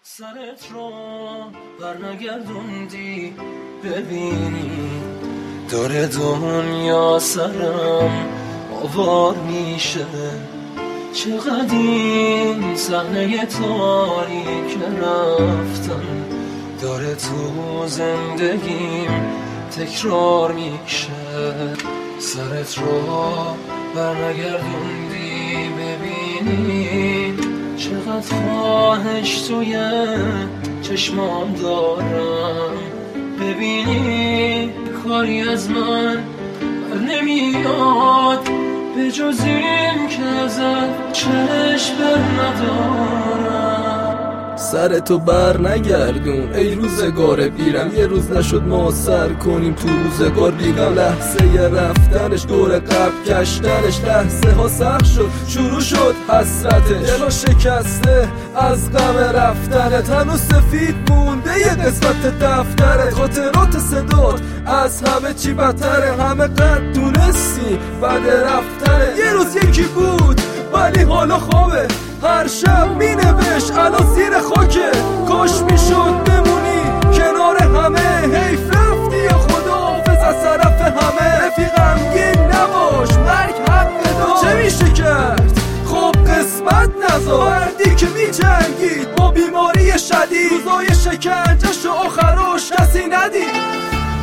سرت رو برنگردوندی ببینی داره دنیا سرم آوار میشه. چقدر این صحنه تاریک رفتن داره تو زندگیم تکرار میشه. سرت رو برنگردوندی ببینی چقدر خواهش توی چشمام دارم. ببینی کاری از من بر نمیاد به جز این که ازت چشم بر ندارم. سرتو بر نگردون ای روزگار بیرم، یه روز نشد ما سر کنیم تو روزگار بیگم. لحظه رفتنش دور قبل کشتنش، لحظه ها سخت شد شروع شد حسرتش. دلو شکسته از غم رفتنت، هنوز سفید مونده یه قسمت دفترت. خاطرات صدات از همه چی بدتره، همه قد دونستی بعد رفتنت. یه روز یکی بود ولی حالا خوابه، هر شب می نوشت الان زیر خاکه. کاش می شد بمونی کنار همه، حیف رفتی یا خداحافظ از طرف همه. رفیقم گین نباش مرگ حق دار، چه میشه کرد خب قسمت نذار. مردی که می جنگید با بیماری شدید، روزای شکنجش و آخراش کسی ندید.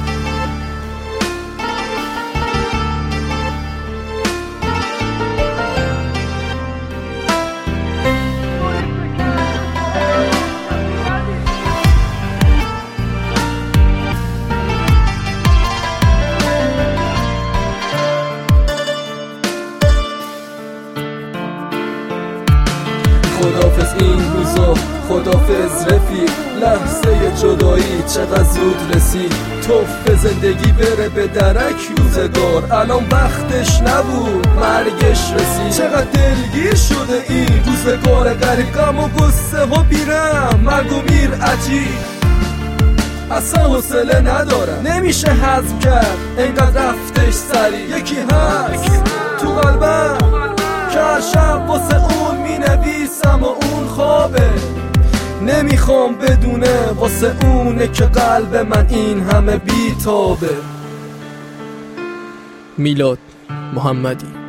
خدافز این روزا، خدافز رفیق، لحظه جدایی چقدر زود رسید. توف زندگی بره به درک روزگار، الان وقتش نبود مرگش رسید. چقدر دلگیر شده این روزگار غریب، غم و غصه ها بیرم مرگ و میر عجیب. اصلا حوصله ندارم نمیشه هضم کرد اینقدر رفتش سری. یکی هست تو قلبم که هر شب واسه اون می نویسم و اون خوابه. نمیخوام بدونه واسه اونه که قلب من این همه بیتابه. میلاد محمدی.